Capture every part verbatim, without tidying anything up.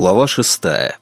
Глава шестая.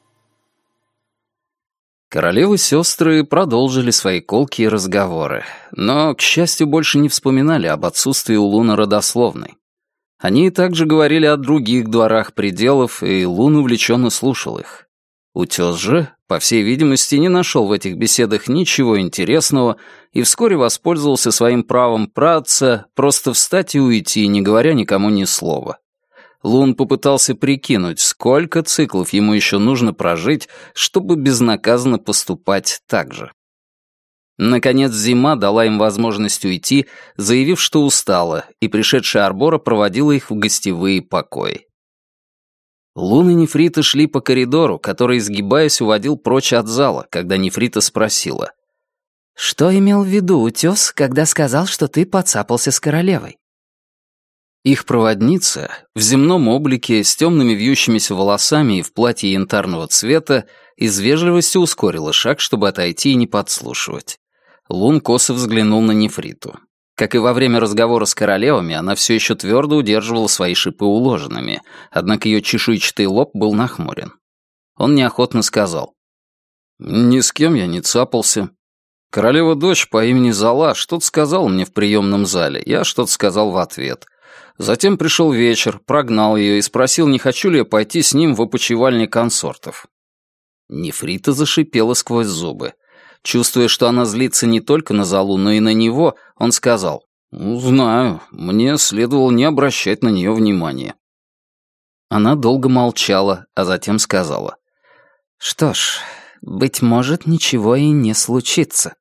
Королевы-сестры продолжили свои колкие разговоры, но, к счастью, больше не вспоминали об отсутствии у Луны родословной. Они также говорили о других дворах пределов, и Лун увлеченно слушал их. Утес же, по всей видимости, не нашел в этих беседах ничего интересного и вскоре воспользовался своим правом праотца просто встать и уйти, не говоря никому ни слова. Лун попытался прикинуть, сколько циклов ему еще нужно прожить, чтобы безнаказанно поступать так же. Наконец зима дала им возможность уйти, заявив, что устала, и пришедшая Арбора проводила их в гостевые покои. Лун и Нефрита шли по коридору, который, изгибаясь, уводил прочь от зала, когда Нефрита спросила: «Что имел в виду Утес, когда сказал, что ты поцапался с королевой?» Их проводница, в земном облике, с темными вьющимися волосами и в платье янтарного цвета, из вежливости ускорила шаг, чтобы отойти и не подслушивать. Лун косо взглянул на Нефриту. Как и во время разговора с королевами, она все еще твердо удерживала свои шипы уложенными, однако ее чешуйчатый лоб был нахмурен. Он неохотно сказал: «Ни с кем я не цапался. Королева-дочь по имени Зала что-то сказала мне в приемном зале, я что-то сказал в ответ. Затем пришел вечер, прогнал ее и спросил, не хочу ли я пойти с ним в опочивальне консортов». Нефрита зашипела сквозь зубы. Чувствуя, что она злится не только на Залу, но и на него, он сказал: «Ну, знаю, мне следовало не обращать на нее внимания». Она долго молчала, а затем сказала: «Что ж, быть может, ничего и не случится».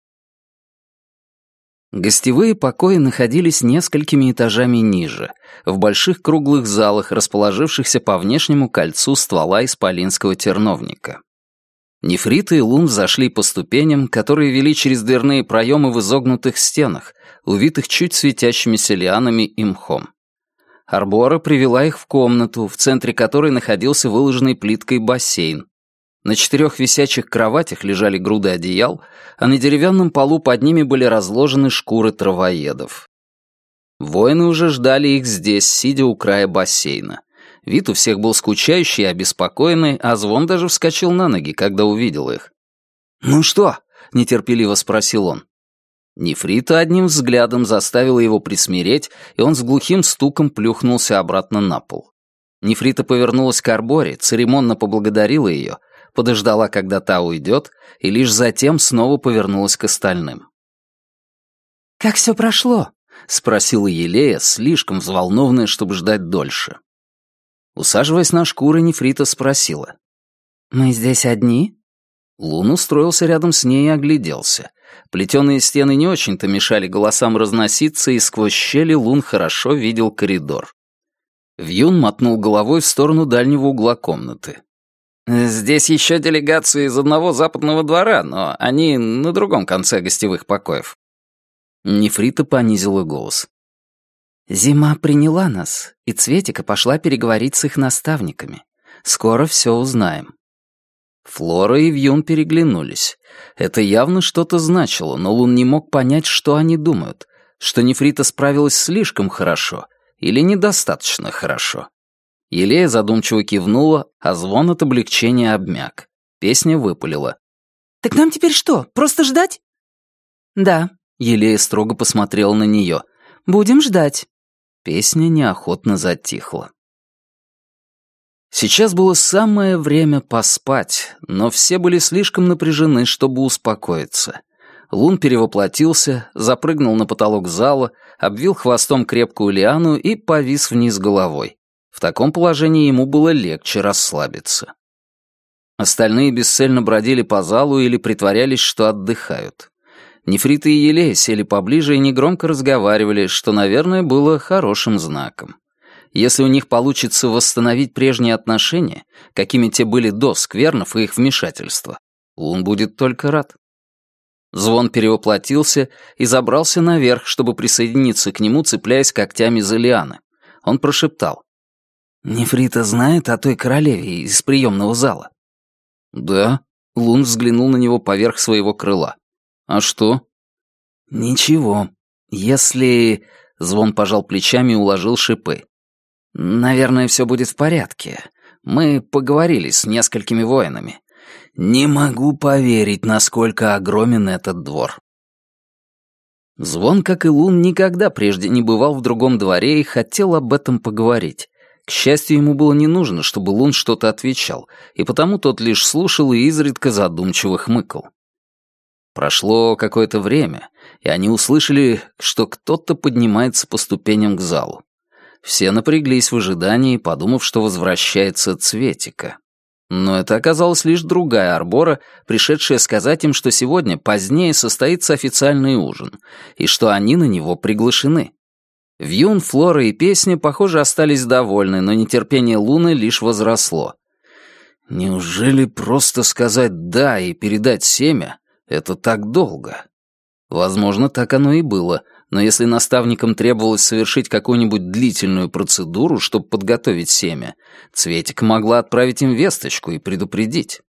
Гостевые покои находились несколькими этажами ниже, в больших круглых залах, расположившихся по внешнему кольцу ствола исполинского терновника. Нефрита и Лун взошли по ступеням, которые вели через дверные проемы в изогнутых стенах, увитых чуть светящимися лианами и мхом. Арбора привела их в комнату, в центре которой находился выложенный плиткой бассейн. На четырех висячих кроватях лежали груды одеял, а на деревянном полу под ними были разложены шкуры травоедов. Воины уже ждали их здесь, сидя у края бассейна. Вид у всех был скучающий и обеспокоенный, а Звон даже вскочил на ноги, когда увидел их. «Ну что?» — нетерпеливо спросил он. Нефрита одним взглядом заставила его присмиреть, и он с глухим стуком плюхнулся обратно на пол. Нефрита повернулась к Арборе, церемонно поблагодарила ее, подождала, когда та уйдет, и лишь затем снова повернулась к остальным. «Как все прошло?» — спросила Елея, слишком взволнованная, чтобы ждать дольше. Усаживаясь на шкуры, Нефрита спросила: «Мы здесь одни?» Лун устроился рядом с ней и огляделся. Плетеные стены не очень-то мешали голосам разноситься, и сквозь щели Лун хорошо видел коридор. Вьюн мотнул головой в сторону дальнего угла комнаты. «Здесь еще делегации из одного западного двора, но они на другом конце гостевых покоев». Нефрита понизила голос. «Зима приняла нас, и Цветика пошла переговорить с их наставниками. Скоро все узнаем». Флора и Вьюн переглянулись. Это явно что-то значило, но Лун не мог понять, что они думают, что Нефрита справилась слишком хорошо или недостаточно хорошо. Елея задумчиво кивнула, а Звон от облегчения обмяк. Песня выпалила: «Так нам теперь что, просто ждать?» «Да», — Елея строго посмотрела на нее. «Будем ждать». Песня неохотно затихла. Сейчас было самое время поспать, но все были слишком напряжены, чтобы успокоиться. Лун перевоплотился, запрыгнул на потолок зала, обвил хвостом крепкую лиану и повис вниз головой. В таком положении ему было легче расслабиться. Остальные бесцельно бродили по залу или притворялись, что отдыхают. Нефрита и Елея сели поближе и негромко разговаривали, что, наверное, было хорошим знаком. Если у них получится восстановить прежние отношения, какими те были до сквернов и их вмешательства, Лун будет только рад. Звон перевоплотился и забрался наверх, чтобы присоединиться к нему, цепляясь когтями за лианы. Он прошептал: «Нефрита знает о той королеве из приемного зала?» «Да», — Лун взглянул на него поверх своего крыла. «А что?» «Ничего. Если...» — Звон пожал плечами и уложил шипы. «Наверное, все будет в порядке. Мы поговорили с несколькими воинами. Не могу поверить, насколько огромен этот двор. Звон, как и Лун, никогда прежде не бывал в другом дворе и хотел об этом поговорить. К счастью, ему было не нужно, чтобы Лун что-то отвечал, и потому тот лишь слушал и изредка задумчиво хмыкал. Прошло какое-то время, и они услышали, что кто-то поднимается по ступеням к залу. Все напряглись в ожидании, подумав, что возвращается Цветика. Но это оказалась лишь другая Арбора, пришедшая сказать им, что сегодня позднее состоится официальный ужин, и что они на него приглашены. Вьюн, Флора и Песня, похоже, остались довольны, но нетерпение Луны лишь возросло. Неужели просто сказать «да» и передать семя — это так долго? Возможно, так оно и было, но если наставникам требовалось совершить какую-нибудь длительную процедуру, чтобы подготовить семя, Цветик могла отправить им весточку и предупредить.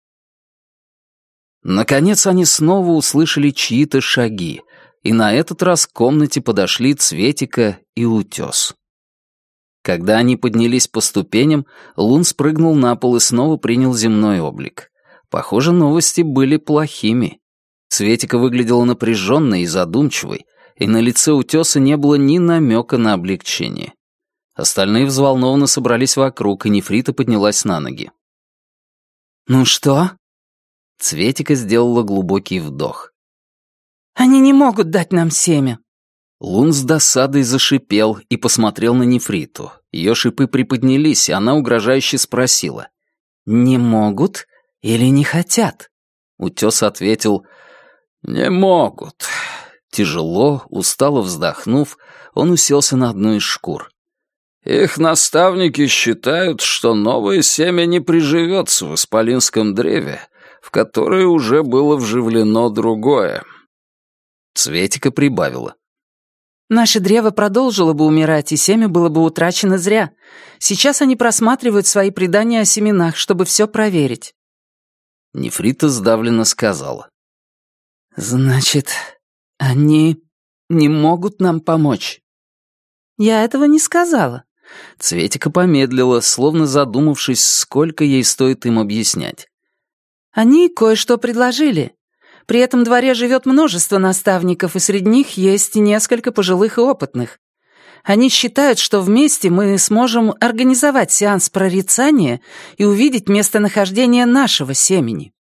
Наконец они снова услышали чьи-то шаги, и на этот раз к комнате подошли Цветика и Утес. Когда они поднялись по ступеням, Лун спрыгнул на пол и снова принял земной облик. Похоже, новости были плохими. Цветика выглядела напряженной и задумчивой, и на лице Утеса не было ни намека на облегчение. Остальные взволнованно собрались вокруг, и Нефрита поднялась на ноги. «Ну что?» Цветика сделала глубокий вдох. «Они не могут дать нам семя». Лун с досадой зашипел и посмотрел на Нефриту. Ее шипы приподнялись, и она угрожающе спросила. «Не могут или не хотят?» Утес ответил: «Не могут». Тяжело, устало вздохнув, он уселся на одну из шкур. «Их наставники считают, что новое семя не приживется в исполинском древе, в которое уже было вживлено другое». Цветика прибавила. «Наше древо продолжило бы умирать, и семя было бы утрачено зря. Сейчас они просматривают свои предания о семенах, чтобы все проверить». Нефрита сдавленно сказала. «Значит, они не могут нам помочь?» «Я этого не сказала». Цветика помедлила, словно задумавшись, сколько ей стоит им объяснять. «Они кое-что предложили. При этом дворе живет множество наставников, и среди них есть несколько пожилых и опытных. Они считают, что вместе мы сможем организовать сеанс прорицания и увидеть местонахождение нашего семени».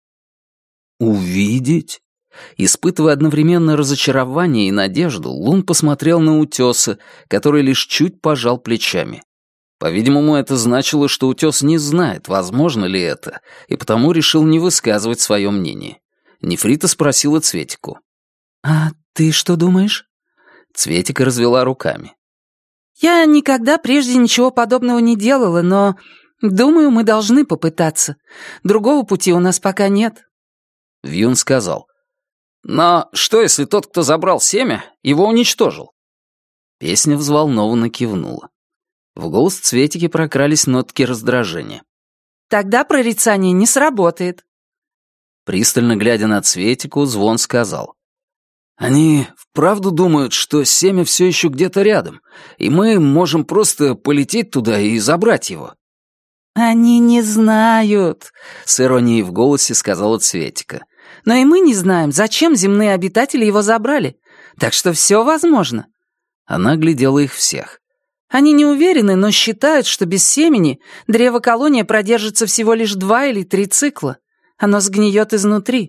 «Увидеть?» Испытывая одновременно разочарование и надежду, Лун посмотрел на Утеса, который лишь чуть пожал плечами. По-видимому, это значило, что Утес не знает, возможно ли это, и потому решил не высказывать свое мнение. Нефрита спросила Цветику. «А ты что думаешь?» Цветика развела руками. «Я никогда прежде ничего подобного не делала, но, думаю, мы должны попытаться. Другого пути у нас пока нет». Вьюн сказал. «Но что, если тот, кто забрал семя, его уничтожил?» Песня взволнованно кивнула. В голос Цветики прокрались нотки раздражения. «Тогда прорицание не сработает». Пристально глядя на Цветику, Звон сказал. «Они вправду думают, что семя все еще где-то рядом, и мы можем просто полететь туда и забрать его?» «Они не знают», — с иронией в голосе сказала Цветика. «Но и мы не знаем, зачем земные обитатели его забрали, так что все возможно». Она глядела их всех. «Они не уверены, но считают, что без семени древо-колония продержится всего лишь два или три цикла. Оно сгниет изнутри».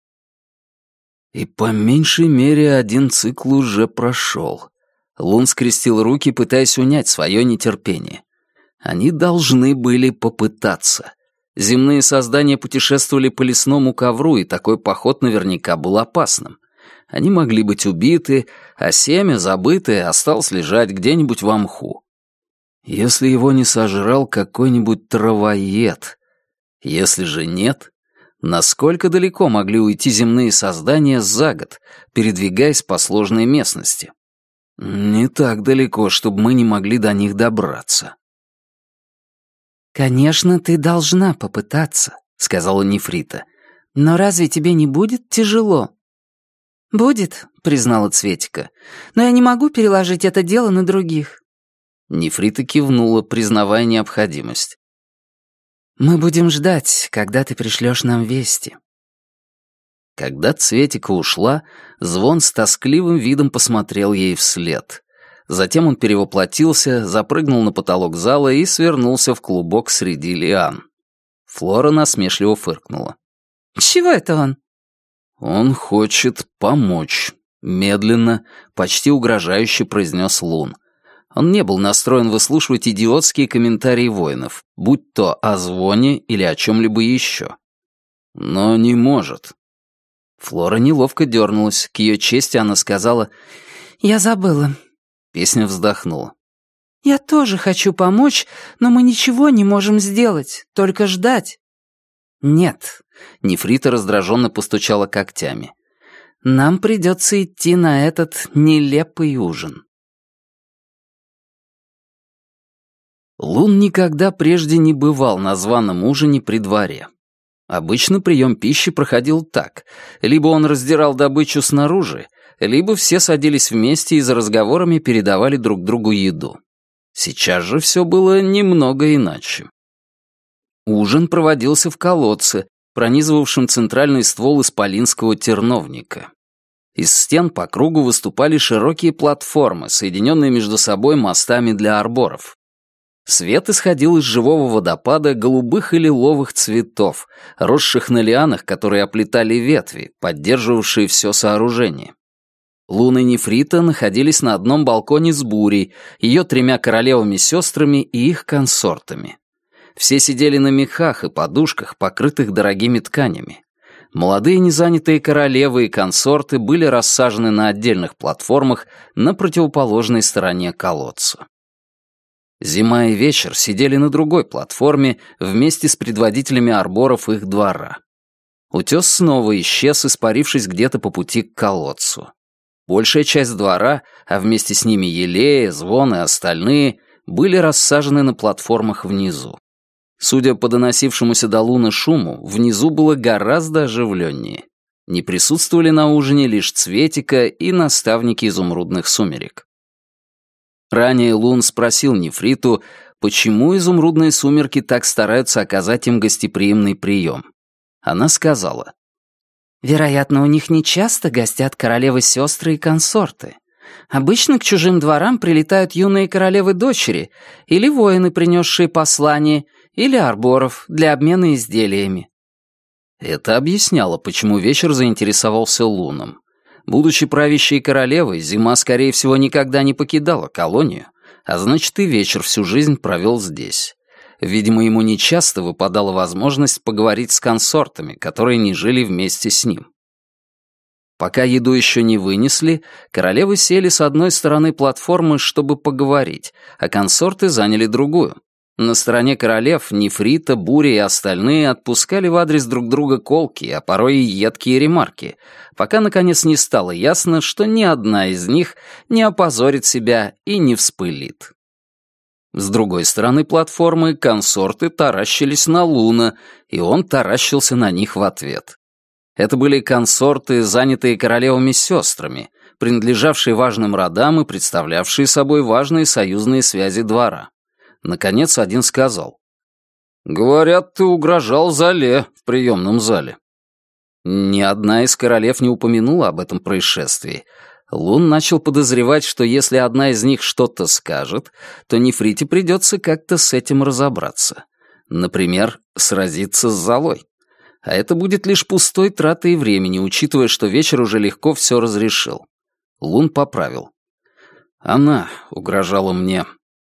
И по меньшей мере один цикл уже прошел. Лун скрестил руки, пытаясь унять свое нетерпение. Они должны были попытаться. Земные создания путешествовали по лесному ковру, и такой поход наверняка был опасным. Они могли быть убиты, а семя, забытое, осталось лежать где-нибудь в мху. Если его не сожрал какой-нибудь травоед. Если же нет, насколько далеко могли уйти земные создания за год, передвигаясь по сложной местности? Не так далеко, чтобы мы не могли до них добраться. «Конечно, ты должна попытаться», — сказала Нефрита. «Но разве тебе не будет тяжело?» «Будет», — признала Цветика, «но я не могу переложить это дело на других». Нефрита кивнула, признавая необходимость. Мы будем ждать, когда ты пришлешь нам вести. Когда Цветика ушла, Звон с тоскливым видом посмотрел ей вслед. Затем он перевоплотился, запрыгнул на потолок зала и свернулся в клубок среди лиан. Флора насмешливо фыркнула. «Чего это он?» «Он хочет помочь», — медленно, почти угрожающе произнес Лун. Он не был настроен выслушивать идиотские комментарии воинов, будь то о Звоне или о чем-либо еще. «Но не может». Флора неловко дернулась. К ее чести она сказала: «Я забыла». Песня вздохнула. «Я тоже хочу помочь, но мы ничего не можем сделать, только ждать». «Нет», — Нефрита раздраженно постучала когтями. «Нам придется идти на этот нелепый ужин». Лун никогда прежде не бывал на званом ужине при дворе. Обычно прием пищи проходил так. Либо он раздирал добычу снаружи, либо все садились вместе и за разговорами передавали друг другу еду. Сейчас же все было немного иначе. Ужин проводился в колодце, пронизывавшем центральный ствол исполинского терновника. Из стен по кругу выступали широкие платформы, соединенные между собой мостами для арборов. Свет исходил из живого водопада голубых и лиловых цветов, росших на лианах, которые оплетали ветви, поддерживавшие все сооружение. Лун и Нефрита находились на одном балконе с Бурей, ее тремя королевами-сестрами и их консортами. Все сидели на мехах и подушках, покрытых дорогими тканями. Молодые незанятые королевы и консорты были рассажены на отдельных платформах на противоположной стороне колодца. Зима и Вечер сидели на другой платформе вместе с предводителями арборов их двора. Утес снова исчез, испарившись где-то по пути к колодцу. Большая часть двора, а вместе с ними Елея, Звон и остальные, были рассажены на платформах внизу. Судя по доносившемуся до Луны шуму, внизу было гораздо оживленнее. Не присутствовали на ужине лишь Цветика и наставники изумрудных сумерек. Ранее Лун спросил Нефриту, почему изумрудные сумерки так стараются оказать им гостеприимный прием. Она сказала: «Вероятно, у них нечасто гостят королевы-сестры и консорты. Обычно к чужим дворам прилетают юные королевы-дочери или воины, принесшие послание, или арборов для обмена изделиями». Это объясняло, почему Вечер заинтересовался Луном. Будучи правящей королевой, Зима, скорее всего, никогда не покидала колонию, а значит, и Вечер всю жизнь провел здесь. Видимо, ему нечасто выпадала возможность поговорить с консортами, которые не жили вместе с ним. Пока еду еще не вынесли, королевы сели с одной стороны платформы, чтобы поговорить, а консорты заняли другую. На стороне королев Нефрита, Буря и остальные отпускали в адрес друг друга колкие, а порой и едкие ремарки, пока, наконец, не стало ясно, что ни одна из них не опозорит себя и не вспылит. С другой стороны платформы консорты таращились на Луна, и он таращился на них в ответ. Это были консорты, занятые королевами-сестрами, принадлежавшие важным родам и представлявшие собой важные союзные связи двора. Наконец один сказал: «Говорят, ты угрожал Зале в приемном зале». Ни одна из королев не упомянула об этом происшествии. Лун начал подозревать, что если одна из них что-то скажет, то Нефрите придется как-то с этим разобраться. Например, сразиться с Залой. А это будет лишь пустой тратой времени, учитывая, что Вечер уже легко все разрешил. Лун поправил: «Она угрожала мне».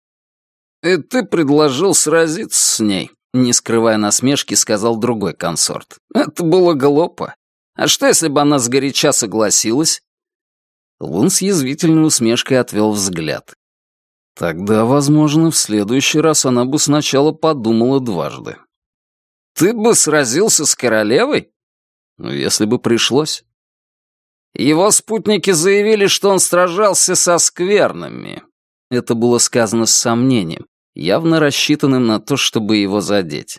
«И ты предложил сразиться с ней», — не скрывая насмешки, сказал другой консорт. «Это было глупо. А что, если бы она сгоряча согласилась?» Лун с язвительной усмешкой отвел взгляд. «Тогда, возможно, в следующий раз она бы сначала подумала дважды». «Ты бы сразился с королевой?» «Ну, если бы пришлось». «Его спутники заявили, что он сражался со скверными». Это было сказано с сомнением, явно рассчитанным на то, чтобы его задеть.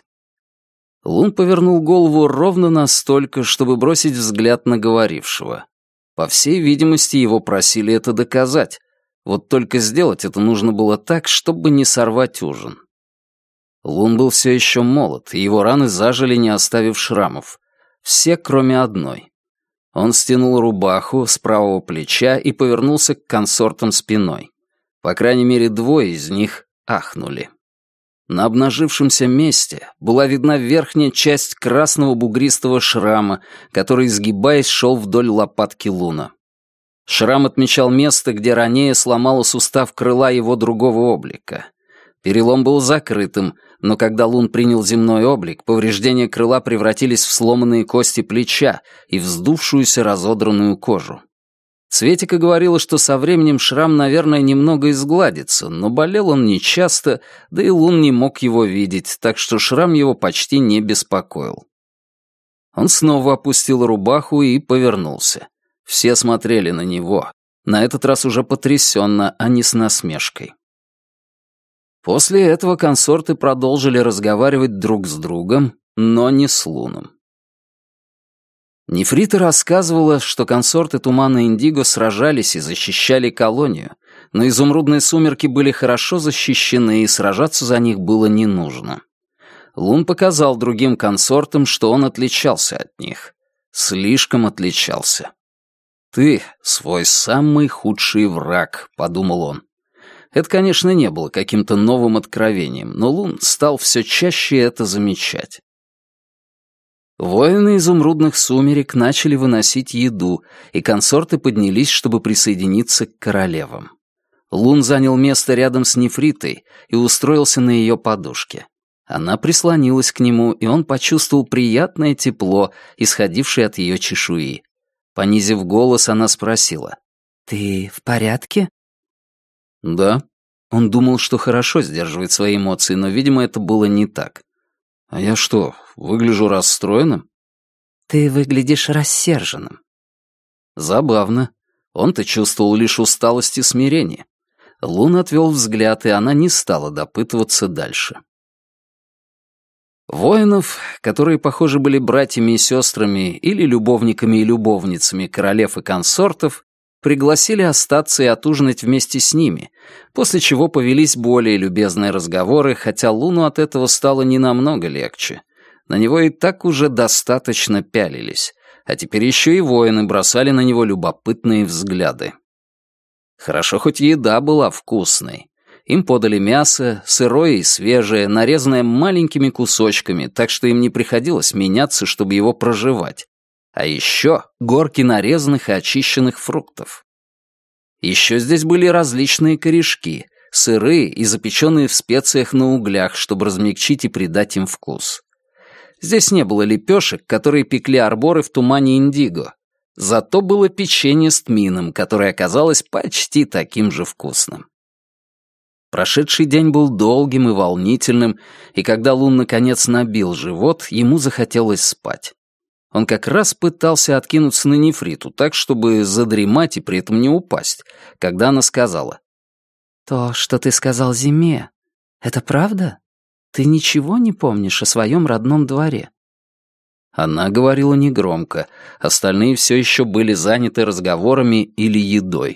Лун повернул голову ровно настолько, чтобы бросить взгляд на говорившего. По всей видимости, его просили это доказать. Вот только сделать это нужно было так, чтобы не сорвать ужин. Лун был все еще молод, и его раны зажили, не оставив шрамов. Все, кроме одной. Он стянул рубаху с правого плеча и повернулся к консортам спиной. По крайней мере, двое из них ахнули. На обнажившемся месте была видна верхняя часть красного бугристого шрама, который, изгибаясь, шел вдоль лопатки Луна. Шрам отмечал место, где ранее сломало сустав крыла его другого облика. Перелом был закрытым, но когда Лун принял земной облик, повреждения крыла превратились в сломанные кости плеча и вздувшуюся разодранную кожу. Светика говорила, что со временем шрам, наверное, немного изгладится, но болел он нечасто, да и Лун не мог его видеть, так что шрам его почти не беспокоил. Он снова опустил рубаху и повернулся. Все смотрели на него, на этот раз уже потрясенно, а не с насмешкой. После этого консорты продолжили разговаривать друг с другом, но не с Луном. Нефрита рассказывала, что консорты Тумана Индиго сражались и защищали колонию, но изумрудные сумерки были хорошо защищены, и сражаться за них было не нужно. Лун показал другим консортам, что он отличался от них. Слишком отличался. «Ты — свой самый худший враг», — подумал он. Это, конечно, не было каким-то новым откровением, но Лун стал все чаще это замечать. Воины изумрудных сумерек начали выносить еду, и консорты поднялись, чтобы присоединиться к королевам. Лун занял место рядом с Нефритой и устроился на ее подушке. Она прислонилась к нему, и он почувствовал приятное тепло, исходившее от ее чешуи. Понизив голос, она спросила: «Ты в порядке?» «Да». Он думал, что хорошо сдерживает свои эмоции, но, видимо, это было не так. «А я что, выгляжу расстроенным?» «Ты выглядишь рассерженным». Забавно. Он-то чувствовал лишь усталость и смирение. Лун отвел взгляд, и она не стала допытываться дальше. Воинов, которые, похоже, были братьями и сестрами или любовниками и любовницами королев и консортов, пригласили остаться и отужинать вместе с ними, после чего повелись более любезные разговоры, хотя Луну от этого стало не намного легче. На него и так уже достаточно пялились, а теперь еще и воины бросали на него любопытные взгляды. Хорошо, хоть еда была вкусной. Им подали мясо, сырое и свежее, нарезанное маленькими кусочками, так что им не приходилось меняться, чтобы его прожевать. А еще горки нарезанных и очищенных фруктов. Еще здесь были различные корешки, сырые и запеченные в специях на углях, чтобы размягчить и придать им вкус. Здесь не было лепешек, которые пекли арборы в Тумане Индиго. Зато было печенье с тмином, которое оказалось почти таким же вкусным. Прошедший день был долгим и волнительным, и когда Лун наконец набил живот, ему захотелось спать. Он как раз пытался откинуться на Нефриту так, чтобы задремать и при этом не упасть, когда она сказала: «То, что ты сказал Зиме, это правда? Ты ничего не помнишь о своем родном дворе?» Она говорила негромко, остальные все еще были заняты разговорами или едой.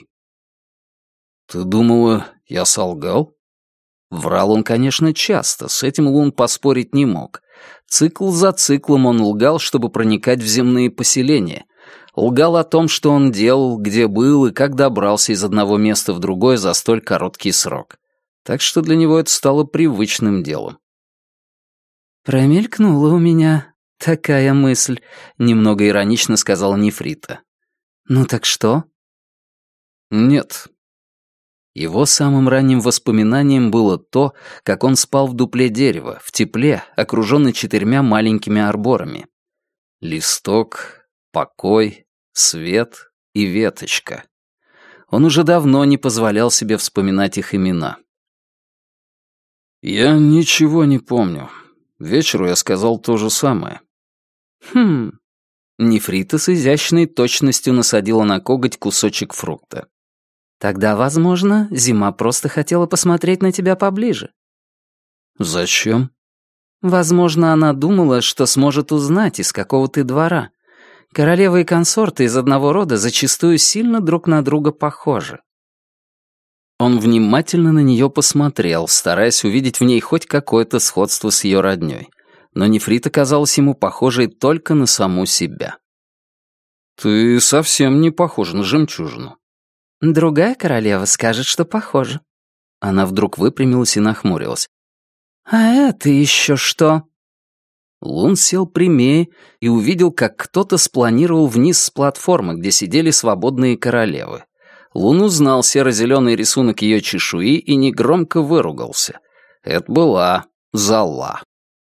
«Ты думала, я солгал?» Врал он, конечно, часто, с этим Лун поспорить не мог. Цикл за циклом он лгал, чтобы проникать в земные поселения. Лгал о том, что он делал, где был и как добрался из одного места в другое за столь короткий срок. Так что для него это стало привычным делом. «Промелькнула у меня такая мысль», — немного иронично сказала Нефрита. «Ну так что?» «Нет». Его самым ранним воспоминанием было то, как он спал в дупле дерева, в тепле, окруженный четырьмя маленькими арборами. Листок, покой, свет и веточка. Он уже давно не позволял себе вспоминать их имена. «Я ничего не помню. Вечеру я сказал то же самое». «Хм...» Нефрита с изящной точностью насадила на коготь кусочек фрукта. «Тогда, возможно, Зима просто хотела посмотреть на тебя поближе». «Зачем?» «Возможно, она думала, что сможет узнать, из какого ты двора. Королевы и консорты из одного рода зачастую сильно друг на друга похожи». Он внимательно на нее посмотрел, стараясь увидеть в ней хоть какое-то сходство с ее роднёй. Но Нефрита казалась ему похожей только на саму себя. «Ты совсем не похожа на жемчужину». «Другая королева скажет, что похожа». Она вдруг выпрямилась и нахмурилась. «А это еще что?» Лун сел прямее и увидел, как кто-то спланировал вниз с платформы, где сидели свободные королевы. Лун узнал серо-зеленый рисунок ее чешуи и негромко выругался. Это была Зала.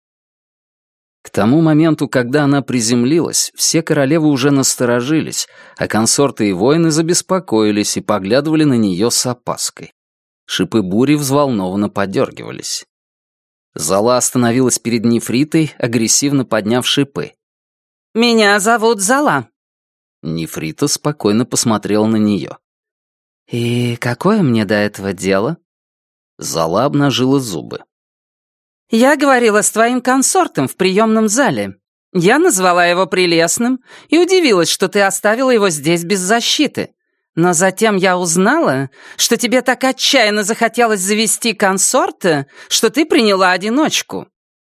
К тому моменту, когда она приземлилась, все королевы уже насторожились, а консорты и воины забеспокоились и поглядывали на нее с опаской. Шипы бури взволнованно подергивались. Зала остановилась перед Нефритой, агрессивно подняв шипы. «Меня зовут Зала». Нефрита спокойно посмотрела на нее. «И какое мне до этого дело?» Зала обнажила зубы. «Я говорила с твоим консортом в приемном зале. Я назвала его прелестным и удивилась, что ты оставила его здесь без защиты. Но затем я узнала, что тебе так отчаянно захотелось завести консорта, что ты приняла одиночку».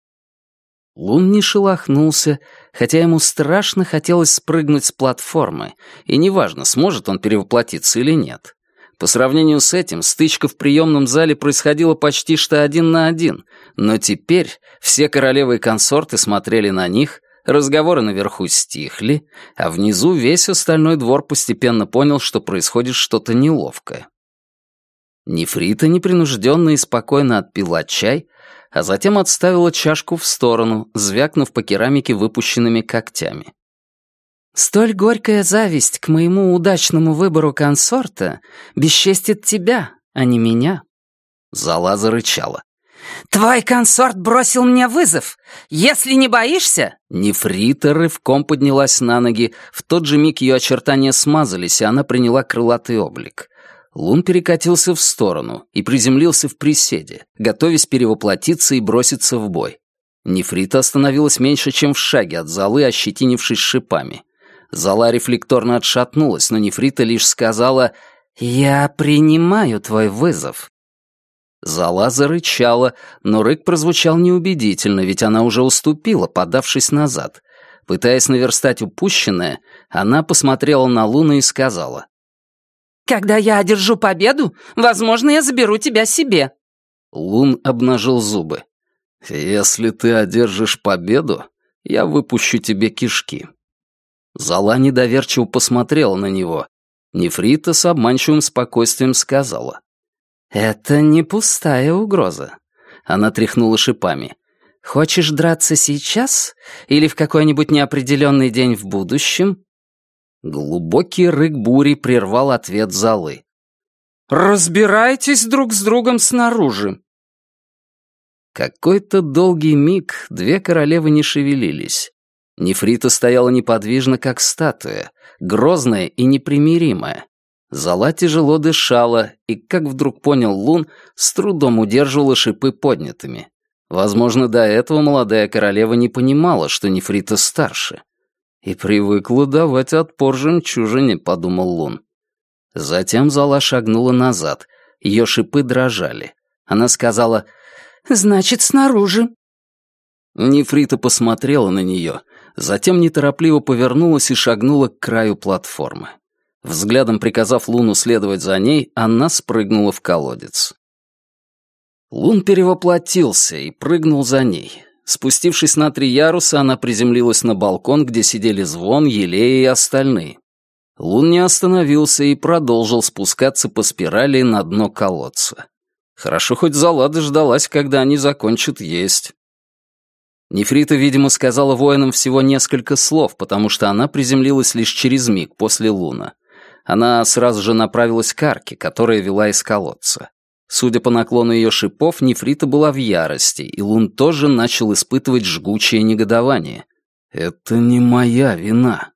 Лун не шелохнулся, хотя ему страшно хотелось спрыгнуть с платформы, и неважно, сможет он перевоплотиться или нет. По сравнению с этим, стычка в приемном зале происходила почти что один на один, но теперь все королевы и консорты смотрели на них, разговоры наверху стихли, а внизу весь остальной двор постепенно понял, что происходит что-то неловкое. Нефрита непринужденно и спокойно отпила чай, а затем отставила чашку в сторону, звякнув по керамике выпущенными когтями. «Столь горькая зависть к моему удачному выбору консорта бесчестит тебя, а не меня». Зала зарычала. «Твой консорт бросил мне вызов. Если не боишься...» Нефрита рывком поднялась на ноги. В тот же миг ее очертания смазались, и она приняла крылатый облик. Лун перекатился в сторону и приземлился в приседе, готовясь перевоплотиться и броситься в бой. Нефрита остановилась меньше, чем в шаге от Залы, ощетинившись шипами. Зала рефлекторно отшатнулась, но Нефрита лишь сказала «Я принимаю твой вызов». Зала зарычала, но рык прозвучал неубедительно, ведь она уже уступила, подавшись назад. Пытаясь наверстать упущенное, она посмотрела на Луна и сказала: «Когда я одержу победу, возможно, я заберу тебя себе». Лун обнажил зубы. «Если ты одержишь победу, я выпущу тебе кишки». Зала недоверчиво посмотрела на него. Нефрита с обманчивым спокойствием сказала: «Это не пустая угроза». Она тряхнула шипами. «Хочешь драться сейчас или в какой-нибудь неопределенный день в будущем?» Глубокий рык бури прервал ответ Залы. «Разбирайтесь друг с другом снаружи». Какой-то долгий миг две королевы не шевелились. Нефрита стояла неподвижно, как статуя, грозная и непримиримая. Зала тяжело дышала и, как вдруг понял Лун, с трудом удерживала шипы поднятыми. Возможно, до этого молодая королева не понимала, что Нефрита старше. И привыкла давать отпор жемчужине, подумал Лун. Затем Зала шагнула назад. Ее шипы дрожали. Она сказала: «Значит, снаружи». Нефрита посмотрела на нее, затем неторопливо повернулась и шагнула к краю платформы. Взглядом приказав Луну следовать за ней, она спрыгнула в колодец. Лун перевоплотился и прыгнул за ней. Спустившись на три яруса, она приземлилась на балкон, где сидели Звон, Елея и остальные. Лун не остановился и продолжил спускаться по спирали на дно колодца. Хорошо, хоть Зала дождалась, когда они закончат есть. Нефрита, видимо, сказала воинам всего несколько слов, потому что она приземлилась лишь через миг после Луна. Она сразу же направилась к арке, которая вела из колодца. Судя по наклону ее шипов, Нефрита была в ярости, и Лун тоже начал испытывать жгучее негодование. «Это не моя вина».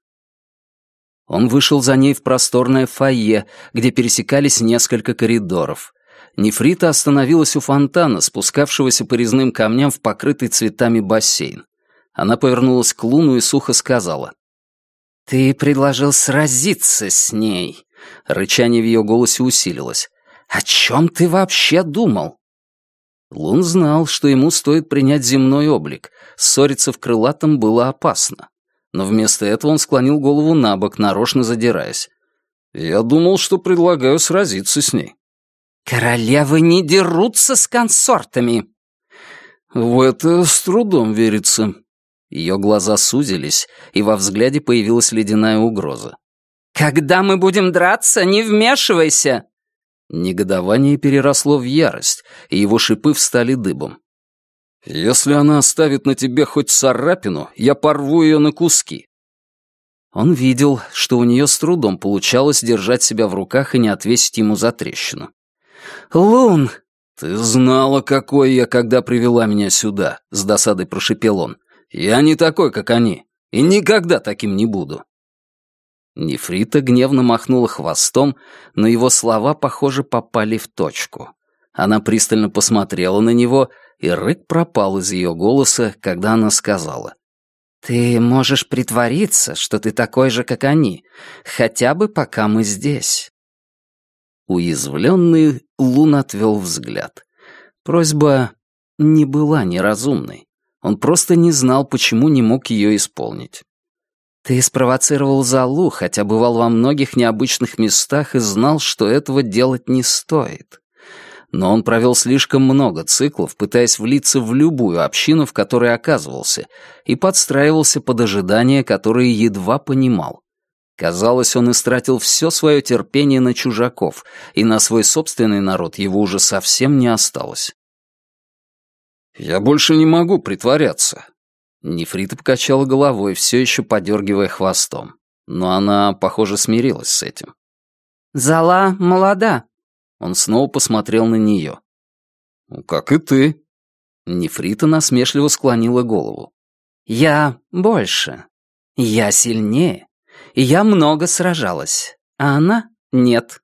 Он вышел за ней в просторное фойе, где пересекались несколько коридоров. Нефрита остановилась у фонтана, спускавшегося по резным камням в покрытый цветами бассейн. Она повернулась к Луну и сухо сказала: «Ты предложил сразиться с ней». Рычание в ее голосе усилилось. «О чем ты вообще думал?» Лун знал, что ему стоит принять земной облик. Ссориться в крылатом было опасно. Но вместо этого он склонил голову на бок, нарочно задираясь. «Я думал, что предлагаю сразиться с ней». «Королевы не дерутся с консортами!» «В это с трудом верится». Ее глаза сузились, и во взгляде появилась ледяная угроза. «Когда мы будем драться, не вмешивайся!» Негодование переросло в ярость, и его шипы встали дыбом. «Если она оставит на тебе хоть царапину, я порву ее на куски». Он видел, что у нее с трудом получалось держать себя в руках и не отвесить ему за трещину. «Лун!» «Ты знала, какой я, когда привела меня сюда», — с досадой прошипел он. «Я не такой, как они, и никогда таким не буду». Нефрита гневно махнула хвостом, но его слова, похоже, попали в точку. Она пристально посмотрела на него, и рык пропал из ее голоса, когда она сказала: «Ты можешь притвориться, что ты такой же, как они, хотя бы пока мы здесь». Уязвленный, Лун отвел взгляд. Просьба не была неразумной. Он просто не знал, почему не мог ее исполнить. «Ты спровоцировал Залу, хотя бывал во многих необычных местах и знал, что этого делать не стоит. Но он провел слишком много циклов, пытаясь влиться в любую общину, в которой оказывался, и подстраивался под ожидания, которые едва понимал. Казалось, он истратил все свое терпение на чужаков, и на свой собственный народ его уже совсем не осталось. «Я больше не могу притворяться». Нефрита покачала головой, все еще подергивая хвостом. Но она, похоже, смирилась с этим. «Зала молода». Он снова посмотрел на нее. «Как и ты». Нефрита насмешливо склонила голову. «Я больше. Я сильнее. И я много сражалась. А она — нет».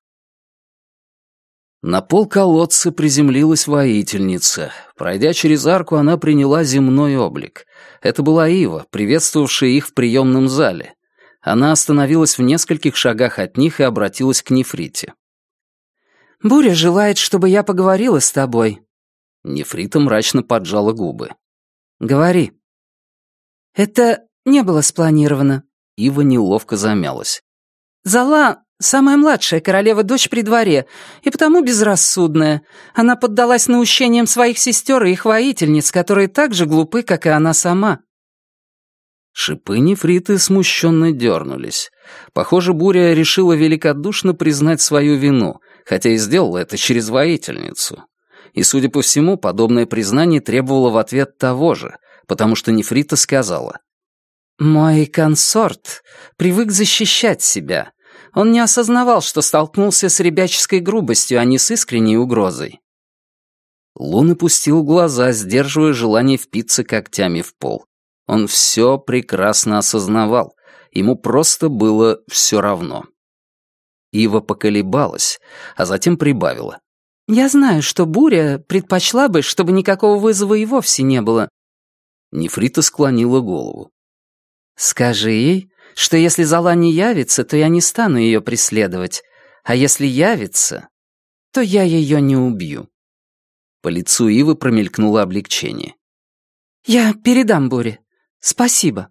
На пол колодца приземлилась воительница. Пройдя через арку, она приняла земной облик. Это была Ива, приветствовавшая их в приемном зале. Она остановилась в нескольких шагах от них и обратилась к Нефрите. «Буря желает, чтобы я поговорила с тобой». Нефрита мрачно поджала губы. «Говори». «Это не было спланировано». Ива неловко замялась. «Зала — самая младшая королева-дочь при дворе, и потому безрассудная. Она поддалась наущениям своих сестер и их воительниц, которые так же глупы, как и она сама». Шипы Нефриты смущенно дернулись. Похоже, Буря решила великодушно признать свою вину, хотя и сделала это через воительницу. И, судя по всему, подобное признание требовало в ответ того же, потому что Нефрита сказала: «Мой консорт привык защищать себя. Он не осознавал, что столкнулся с ребяческой грубостью, а не с искренней угрозой». Лун опустил глаза, сдерживая желание впиться когтями в пол. Он все прекрасно осознавал. Ему просто было все равно. Ива поколебалась, а затем прибавила: «Я знаю, что Буря предпочла бы, чтобы никакого вызова и вовсе не было». Нефрита склонила голову. «Скажи ей, что если Зала не явится, то я не стану ее преследовать, а если явится, то я ее не убью». По лицу Ивы промелькнуло облегчение. «Я передам Буре. Спасибо».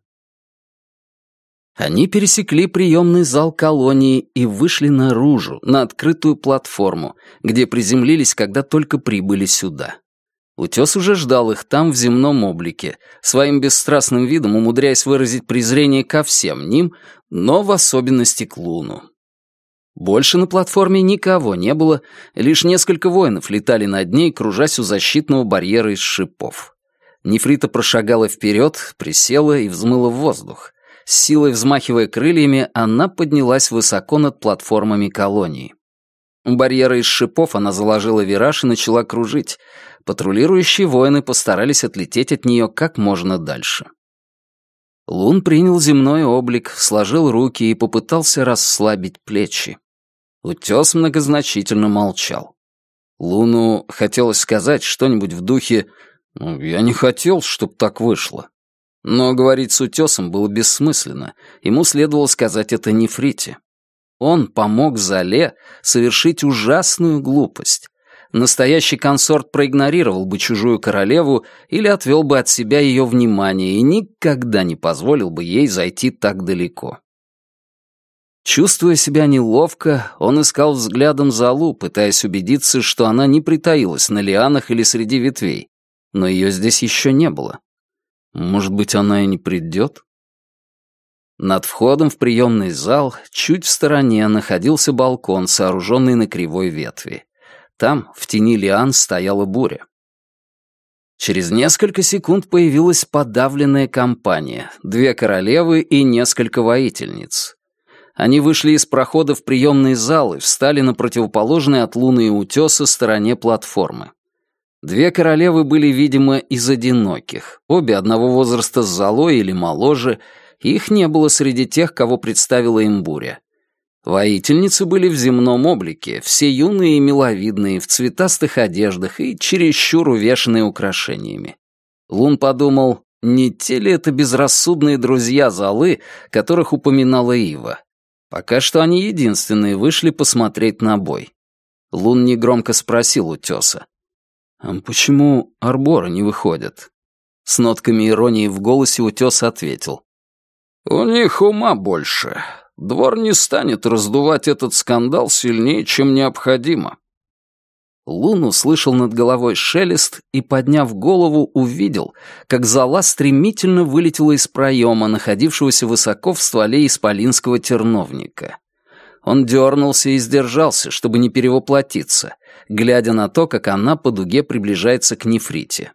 Они пересекли приемный зал колонии и вышли наружу, на открытую платформу, где приземлились, когда только прибыли сюда. Утес уже ждал их там в земном облике, своим бесстрастным видом умудряясь выразить презрение ко всем ним, но в особенности к Луну. Больше на платформе никого не было, лишь несколько воинов летали над ней, кружась у защитного барьера из шипов. Нефрита прошагала вперед, присела и взмыла в воздух. С силой взмахивая крыльями, она поднялась высоко над платформами колонии. У барьера из шипов она заложила вираж и начала кружить. Патрулирующие воины постарались отлететь от нее как можно дальше. Лун принял земной облик, сложил руки и попытался расслабить плечи. Утес многозначительно молчал. Луну хотелось сказать что-нибудь в духе «Ну, я не хотел, чтоб так вышло». Но говорить с утесом было бессмысленно, ему следовало сказать это Нефрите. он помог Зале совершить ужасную глупость. Настоящий консорт проигнорировал бы чужую королеву или отвел бы от себя ее внимание и никогда не позволил бы ей зайти так далеко. Чувствуя себя неловко, он искал взглядом Залу, пытаясь убедиться, что она не притаилась на лианах или среди ветвей, но ее здесь еще не было. Может быть, она и не придет? Над входом в приемный зал, чуть в стороне, находился балкон, сооруженный на кривой ветви. Там, в тени лиан, стояла буря. Через несколько секунд появилась подавленная компания, две королевы и несколько воительниц. Они вышли из прохода в приемный зал и встали на противоположной от луны и утеса стороне платформы. Две королевы были, видимо, из одиноких, обе одного возраста с Залой или моложе, и их не было среди тех, кого представила им буря. Воительницы были в земном облике, все юные и миловидные, в цветастых одеждах и чересчур увешанные украшениями. Лун подумал, не те ли это безрассудные друзья Залы, которых упоминала Ива. Пока что они единственные вышли посмотреть на бой. Лун негромко спросил утеса. «А почему арборы не выходят?» С нотками иронии в голосе утес ответил. «У них ума больше. Двор не станет раздувать этот скандал сильнее, чем необходимо». Лун услышал над головой шелест и, подняв голову, увидел, как Зала стремительно вылетела из проема, находившегося высоко в стволе исполинского терновника. Он дернулся и сдержался, чтобы не перевоплотиться, глядя на то, как она по дуге приближается к Нефрите.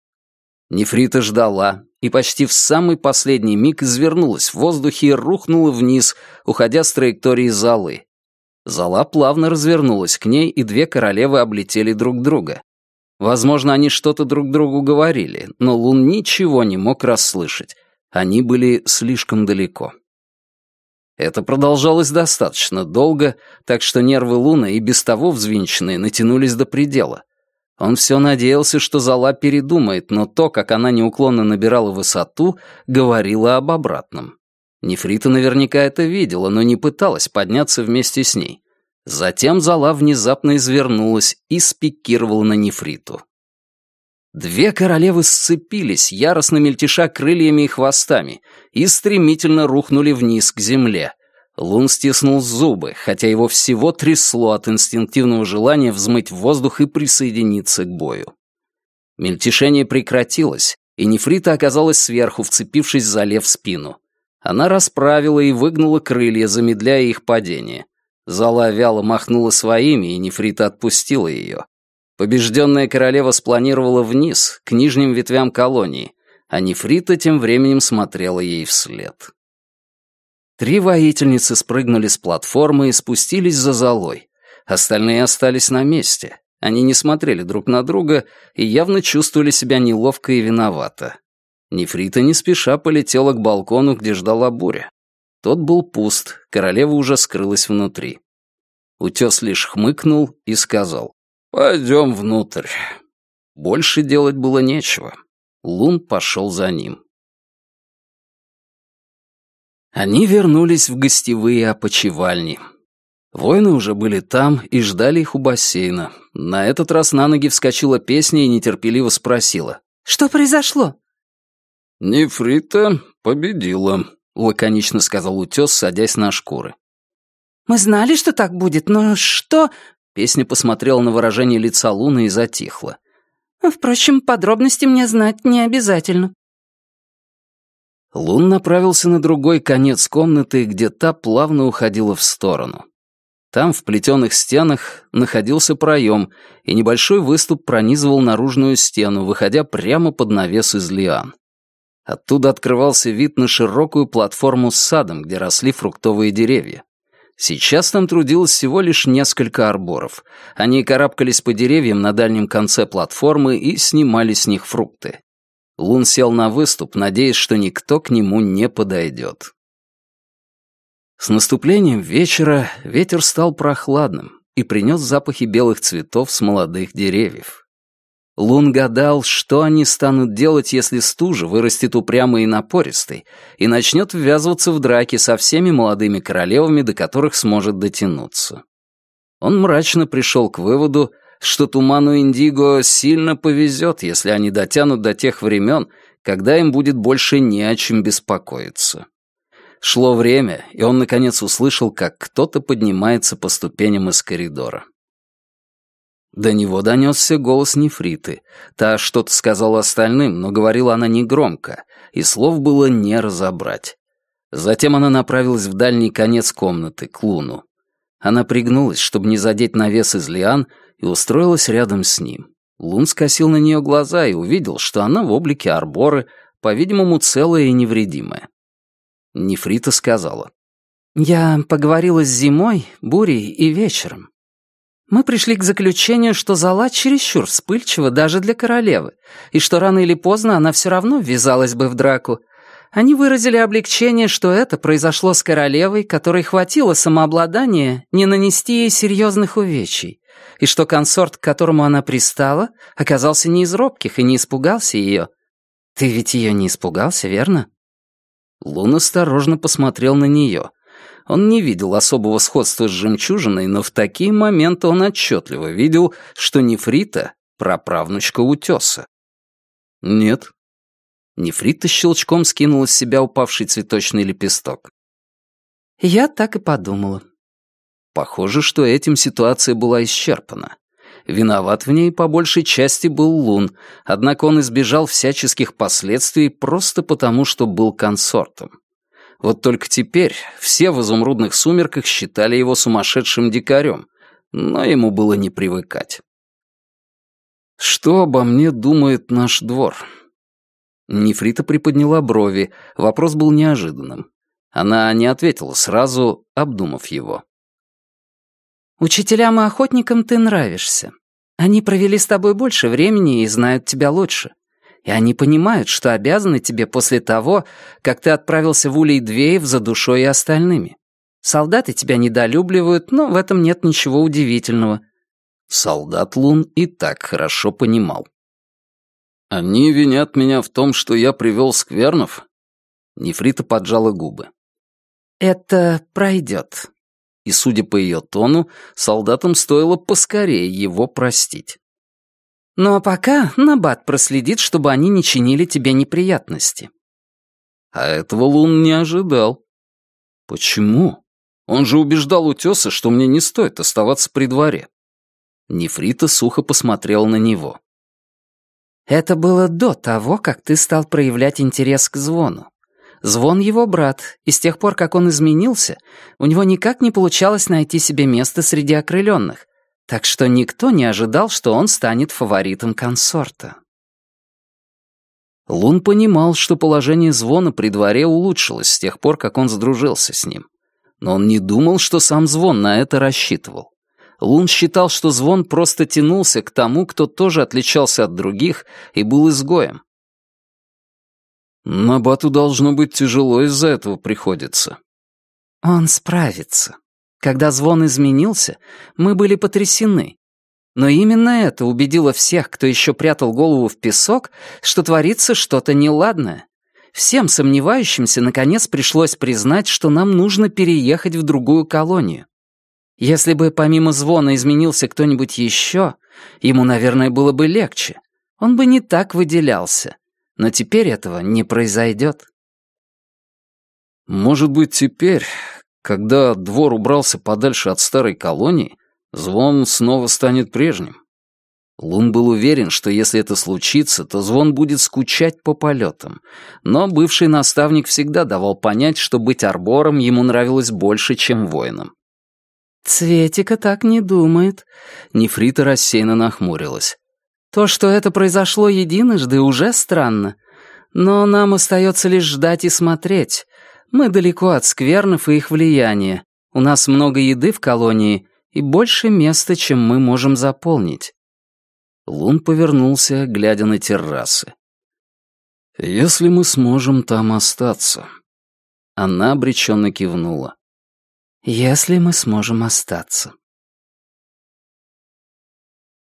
Нефрита ждала и почти в самый последний миг извернулась в воздухе и рухнула вниз, уходя с траектории Залы. Зала плавно развернулась к ней, и две королевы облетели друг друга. Возможно, они что-то друг другу говорили, но Лун ничего не мог расслышать. Они были слишком далеко. Это продолжалось достаточно долго, так что нервы Луна, и без того взвинченные, натянулись до предела. Он все надеялся, что Зала передумает, но то, как она неуклонно набирала высоту, говорило об обратном. Нефрита наверняка это видела, но не пыталась подняться вместе с ней. Затем Зала внезапно извернулась и спикировала на Нефриту. Две королевы сцепились, яростно мельтеша крыльями и хвостами, и стремительно рухнули вниз к земле. Лун стиснул зубы, хотя его всего трясло от инстинктивного желания взмыть в воздух и присоединиться к бою. Мельтешение прекратилось, и Нефрита оказалась сверху, вцепившись Зале в спину. Она расправила и выгнула крылья, замедляя их падение. Зала вяло махнула своими, и Нефрита отпустила ее. Побежденная королева спланировала вниз, к нижним ветвям колонии, а Нефрита тем временем смотрела ей вслед. Три воительницы спрыгнули с платформы и спустились за Залой. Остальные остались на месте. Они не смотрели друг на друга и явно чувствовали себя неловко и виновато. Нефрита не спеша полетела к балкону, где ждала буря. Тот был пуст, королева уже скрылась внутри. Утес лишь хмыкнул и сказал: «Пойдем внутрь». Больше делать было нечего. Лун пошел за ним. Они вернулись в гостевые опочивальни. Воины уже были там и ждали их у бассейна. На этот раз на ноги вскочила Песня и нетерпеливо спросила: «Что произошло?» «Нефрита победила», — лаконично сказал утес, садясь на шкуры. «Мы знали, что так будет, но что...» Песня посмотрела на выражение лица Луны и затихла. «Впрочем, подробности мне знать не обязательно». Лун направился на другой конец комнаты, где та плавно уходила в сторону. Там, в плетеных стенах, находился проем, и небольшой выступ пронизывал наружную стену, выходя прямо под навес из лиан. Оттуда открывался вид на широкую платформу с садом, где росли фруктовые деревья. Сейчас там трудилось всего лишь несколько арборов. Они карабкались по деревьям на дальнем конце платформы и снимали с них фрукты. Лун сел на выступ, надеясь, что никто к нему не подойдет. С наступлением вечера ветер стал прохладным и принес запахи белых цветов с молодых деревьев. Лун гадал, что они станут делать, если стужа вырастет упрямой и напористой и начнет ввязываться в драки со всеми молодыми королевами, до которых сможет дотянуться. Он мрачно пришел к выводу, что Туману Индиго сильно повезет, если они дотянут до тех времен, когда им будет больше не о чем беспокоиться. Шло время, и он наконец услышал, как кто-то поднимается по ступеням из коридора. До него донесся голос Нефриты. Та что-то сказала остальным, но говорила она негромко, и слов было не разобрать. Затем она направилась в дальний конец комнаты, к Луну. Она пригнулась, чтобы не задеть навес из лиан, и устроилась рядом с ним. Лун скосил на нее глаза и увидел, что она в облике Арборы, по-видимому, целая и невредимая. Нефрита сказала: «Я поговорила с Зимой, Бурей и Вечером. Мы пришли к заключению, что Зола чересчур вспыльчива даже для королевы, и что рано или поздно она все равно ввязалась бы в драку. Они выразили облегчение, что это произошло с королевой, которой хватило самообладания не нанести ей серьезных увечий, и что консорт, к которому она пристала, оказался не из робких и не испугался ее. Ты ведь ее не испугался, верно?» Лун осторожно посмотрел на нее. Он не видел особого сходства с жемчужиной, но в такие моменты он отчетливо видел, что Нефрита — праправнучка Утеса. «Нет». Нефрита щелчком скинула с себя упавший цветочный лепесток. «Я так и подумала». Похоже, что этим ситуация была исчерпана. Виноват в ней по большей части был Лун, однако он избежал всяческих последствий просто потому, что был консортом. Вот только теперь все в изумрудных сумерках считали его сумасшедшим дикарем, но ему было не привыкать. «Что обо мне думает наш двор?» Нефрита приподняла брови, вопрос был неожиданным. Она не ответила сразу, обдумав его. «Учителям и охотникам ты нравишься. Они провели с тобой больше времени и знают тебя лучше. И они понимают, что обязаны тебе после того, как ты отправился в Улей-Двеев за душой и остальными. Солдаты тебя недолюбливают, но в этом нет ничего удивительного». Солдат Лун и так хорошо понимал. «Они винят меня в том, что я привел сквернов?» Нефрита поджала губы. «Это пройдет». И, судя по ее тону, солдатам стоило поскорее его простить. «Ну а пока Набат проследит, чтобы они не чинили тебе неприятности». А этого Лун не ожидал. «Почему? Он же убеждал Утеса, что мне не стоит оставаться при дворе». Нефрита сухо посмотрела на него. «Это было до того, как ты стал проявлять интерес к Звону. Звон его брат, и с тех пор, как он изменился, у него никак не получалось найти себе место среди окрыленных, так что никто не ожидал, что он станет фаворитом консорта». Лун понимал, что положение Звона при дворе улучшилось с тех пор, как он сдружился с ним. Но он не думал, что сам Звон на это рассчитывал. Лун считал, что Звон просто тянулся к тому, кто тоже отличался от других и был изгоем. «Набату должно быть тяжело из-за этого приходится». «Он справится. Когда Звон изменился, мы были потрясены. Но именно это убедило всех, кто еще прятал голову в песок, что творится что-то неладное. Всем сомневающимся, наконец, пришлось признать, что нам нужно переехать в другую колонию. Если бы помимо Звона изменился кто-нибудь еще, ему, наверное, было бы легче. Он бы не так выделялся. Но теперь этого не произойдет». «Может быть, теперь, когда двор убрался подальше от старой колонии, Звон снова станет прежним?» Лун был уверен, что если это случится, то Звон будет скучать по полетам, но бывший наставник всегда давал понять, что быть арбором ему нравилось больше, чем воином. «Цветика так не думает», — Нефрита рассеянно нахмурилась. «То, что это произошло единожды, уже странно. Но нам остается лишь ждать и смотреть. Мы далеко от сквернов и их влияния. У нас много еды в колонии и больше места, чем мы можем заполнить». Лун повернулся, глядя на террасы. «Если мы сможем там остаться». Она обреченно кивнула. «Если мы сможем остаться».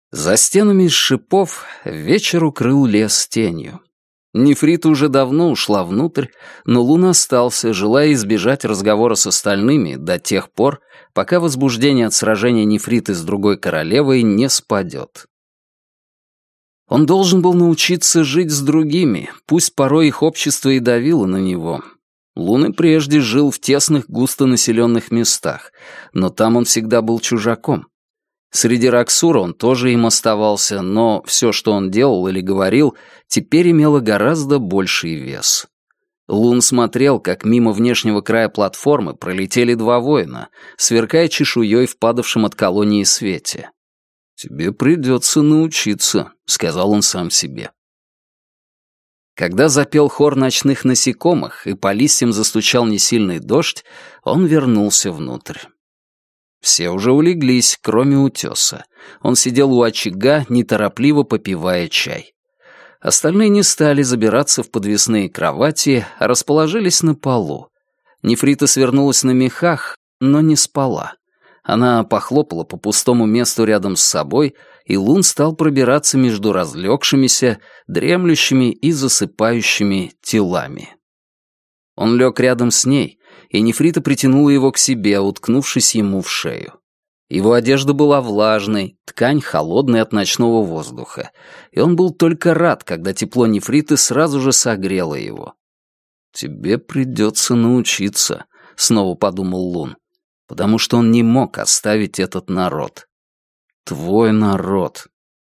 За стенами из шипов вечер укрыл лес тенью. Нефрита уже давно ушла внутрь, но Лун остался, желая избежать разговора с остальными до тех пор, пока возбуждение от сражения Нефриты с другой королевой не спадет. Он должен был научиться жить с другими, пусть порой их общество и давило на него. Лун и прежде жил в тесных густонаселенных местах, но там он всегда был чужаком. Среди Раксура он тоже им оставался, но все, что он делал или говорил, теперь имело гораздо больший вес. Лун смотрел, как мимо внешнего края платформы пролетели два воина, сверкая чешуей в падавшем от колонии свете. «Тебе придется научиться», — сказал он сам себе. Когда запел хор ночных насекомых и по листьям застучал несильный дождь, он вернулся внутрь. Все уже улеглись, кроме утеса. Он сидел у очага, неторопливо попивая чай. Остальные не стали забираться в подвесные кровати, а расположились на полу. Нефрита свернулась на мехах, но не спала. Она похлопала по пустому месту рядом с собой, и Лун стал пробираться между разлегшимися, дремлющими и засыпающими телами. Он лег рядом с ней, и Нефрита притянула его к себе, уткнувшись ему в шею. Его одежда была влажной, ткань холодной от ночного воздуха, и он был только рад, когда тепло Нефриты сразу же согрело его. «Тебе придется научиться», — снова подумал Лун, потому что он не мог оставить этот народ. Твой народ.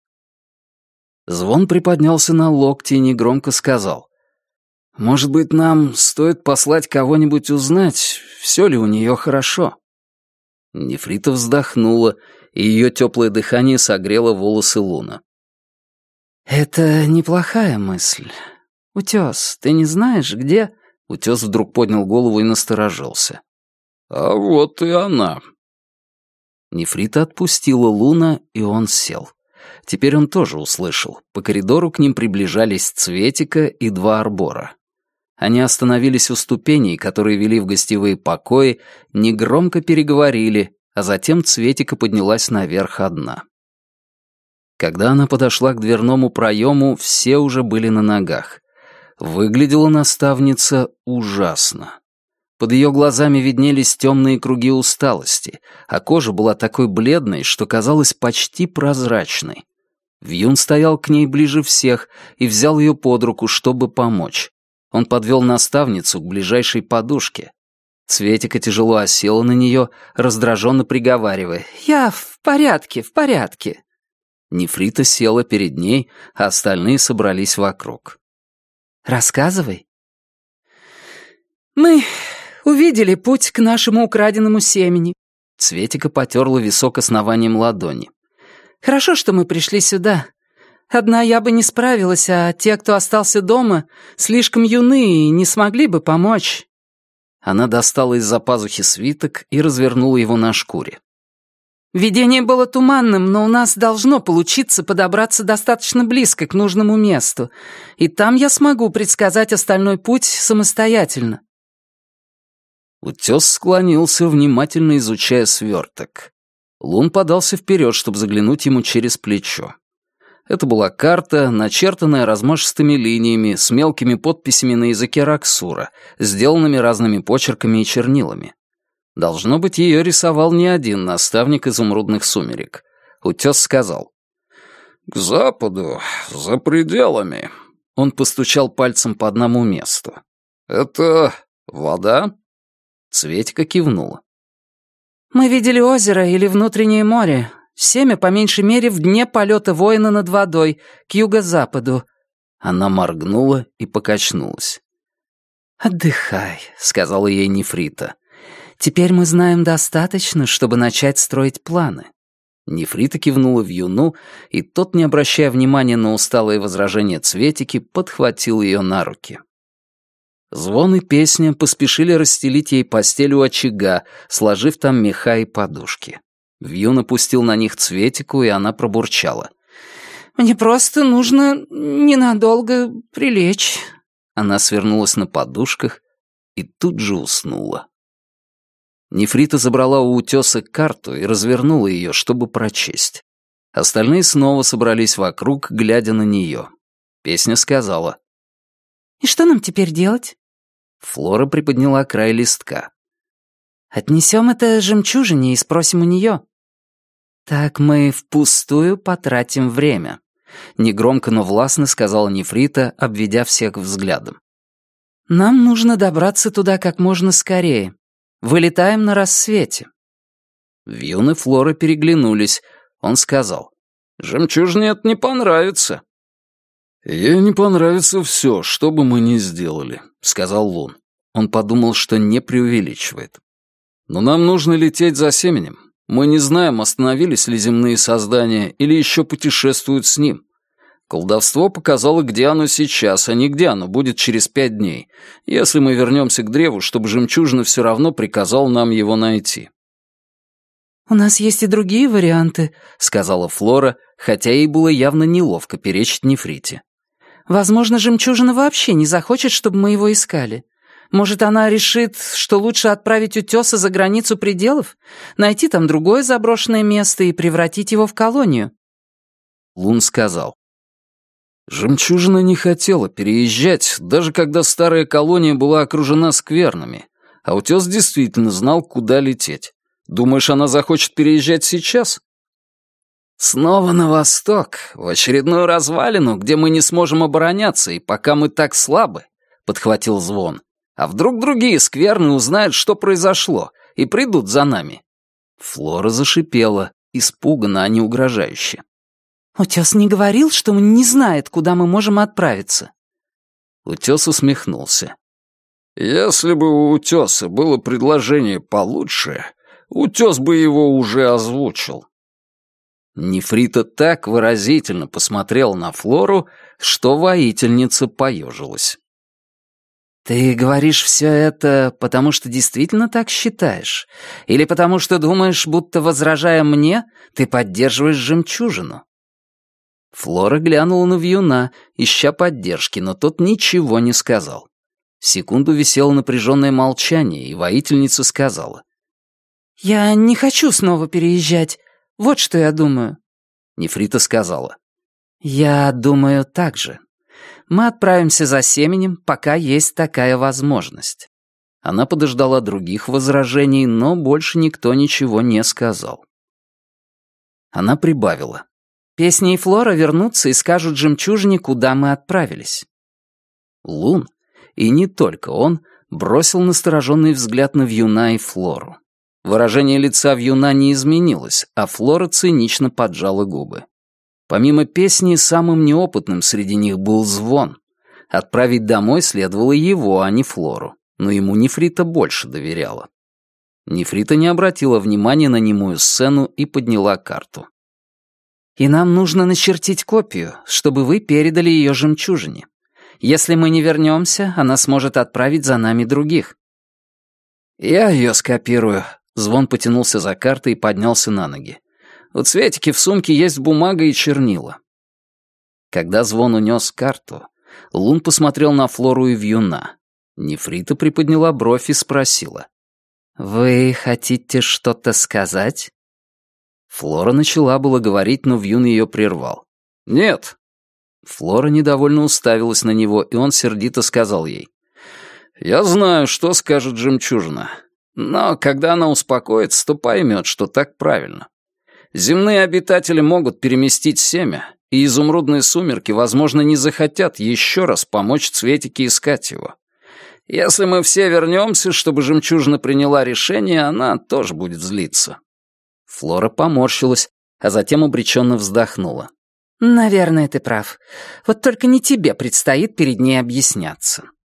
Звон приподнялся на локти и негромко сказал: «Может быть, нам стоит послать кого-нибудь узнать, все ли у нее хорошо?» Нефрита вздохнула, и ее теплое дыхание согрело волосы Луна. «Это неплохая мысль. Утес, ты не знаешь, где...» Утес вдруг поднял голову и насторожился. «А вот и она». Нефрита отпустила Луна, и он сел. Теперь он тоже услышал. По коридору к ним приближались Цветика и два арбора. Они остановились у ступеней, которые вели в гостевые покои, негромко переговорили, а затем Цветика поднялась наверх одна. Когда она подошла к дверному проему, все уже были на ногах. Выглядела наставница ужасно. Под ее глазами виднелись темные круги усталости, а кожа была такой бледной, что казалась почти прозрачной. Вьюн стоял к ней ближе всех и взял ее под руку, чтобы помочь. Он подвел наставницу к ближайшей подушке. Цветика тяжело осела на нее, раздраженно приговаривая: «Я в порядке, в порядке». Нефрита села перед ней, а остальные собрались вокруг. «Рассказывай». «Мы увидели путь к нашему украденному семени». Цветика потерла висок основанием ладони. «Хорошо, что мы пришли сюда. Одна я бы не справилась, а те, кто остался дома, слишком юны и не смогли бы помочь». Она достала из-за пазухи свиток и развернула его на шкуре. «Видение было туманным, но у нас должно получиться подобраться достаточно близко к нужному месту, и там я смогу предсказать остальной путь самостоятельно». Утес склонился, внимательно изучая сверток. Лун подался вперед, чтобы заглянуть ему через плечо. Это была карта, начертанная размашистыми линиями, с мелкими подписями на языке Раксура, сделанными разными почерками и чернилами. Должно быть, ее рисовал не один наставник изумрудных сумерек. Утес сказал: «К западу, за пределами». Он постучал пальцем по одному месту. «Это вода?» Цветика кивнула. «Мы видели озеро или внутреннее море. Семя, по меньшей мере, в дне полета воина над водой, к юго-западу». Она моргнула и покачнулась. «Отдыхай», — сказала ей Нефрита. «Теперь мы знаем достаточно, чтобы начать строить планы». Нефрита кивнула Вьюну, и тот, не обращая внимания на усталые возражения Цветики, подхватил ее на руки. Звон и песня поспешили расстелить ей постель у очага, сложив там меха и подушки. Вьюн опустил на них Цветику, и она пробурчала: «Мне просто нужно ненадолго прилечь». Она свернулась на подушках и тут же уснула. Нефрита забрала у утеса карту и развернула ее, чтобы прочесть. Остальные снова собрались вокруг, глядя на нее. Песня сказала: «И что нам теперь делать?» Флора приподняла край листка. «Отнесем это жемчужине и спросим у нее». «Так мы впустую потратим время», — негромко, но властно сказала Нефрита, обведя всех взглядом. «Нам нужно добраться туда как можно скорее. Вылетаем на рассвете». Вьюн и Флора переглянулись. Он сказал: «Жемчужине это не понравится». «Ей не понравится все, что бы мы ни сделали», — сказал Лун. Он подумал, что не преувеличивает. «Но нам нужно лететь за семенем. Мы не знаем, остановились ли земные создания или еще путешествуют с ним. Колдовство показало, где оно сейчас, а не где оно будет через пять дней, если мы вернемся к древу, чтобы жемчужина все равно приказал нам его найти». «У нас есть и другие варианты», — сказала Флора, хотя ей было явно неловко перечить Нефрите. «Возможно, жемчужина вообще не захочет, чтобы мы его искали. Может, она решит, что лучше отправить утёса за границу пределов, найти там другое заброшенное место и превратить его в колонию». Лун сказал: «Жемчужина не хотела переезжать, даже когда старая колония была окружена сквернами, а утёс действительно знал, куда лететь. Думаешь, она захочет переезжать сейчас?» «Снова на восток, в очередную развалину, где мы не сможем обороняться, и пока мы так слабы», — подхватил Звон. «А вдруг другие скверны узнают, что произошло, и придут за нами?» Флора зашипела, испуганно, а не угрожающе. «Утёс не говорил, что он не знает, куда мы можем отправиться?» Утёс усмехнулся. «Если бы у Утёса было предложение получше, Утёс бы его уже озвучил». Нефрита так выразительно посмотрела на Флору, что воительница поежилась. «Ты говоришь все это, потому что действительно так считаешь? Или потому что думаешь, будто, возражая мне, ты поддерживаешь жемчужину?» Флора глянула на Вьюна, ища поддержки, но тот ничего не сказал. Секунду висело напряженное молчание, и воительница сказала: «Я не хочу снова переезжать. Вот что я думаю». Нефрита сказала: «Я думаю так же. Мы отправимся за семенем, пока есть такая возможность». Она подождала других возражений, но больше никто ничего не сказал. Она прибавила: «Песня и Флора вернутся и скажут жемчужине, куда мы отправились». Лун, и не только он, бросил настороженный взгляд на Вьюна и Флору. Выражение лица Вьюна не изменилось, а Флора цинично поджала губы. Помимо песни, самым неопытным среди них был Звон. Отправить домой следовало его, а не Флору, но ему Нефрита больше доверяла. Нефрита не обратила внимания на немую сцену и подняла карту. «И нам нужно начертить копию, чтобы вы передали ее жемчужине. Если мы не вернемся, она сможет отправить за нами других». «Я ее скопирую». Звон потянулся за картой и поднялся на ноги. «У Цветики в сумке есть бумага и чернила». Когда Звон унес карту, Лун посмотрел на Флору и Вьюна. Нефрита приподняла бровь и спросила: «Вы хотите что-то сказать?» Флора начала было говорить, но Вьюн ее прервал. «Нет». Флора недовольно уставилась на него, и он сердито сказал ей: «Я знаю, что скажет жемчужина. Но когда она успокоится, то поймет, что так правильно. Земные обитатели могут переместить семя, и изумрудные сумерки, возможно, не захотят еще раз помочь Цветике искать его. Если мы все вернемся, чтобы жемчужина приняла решение, она тоже будет злиться». Флора поморщилась, а затем обреченно вздохнула. «Наверное, ты прав. Вот только не тебе предстоит перед ней объясняться».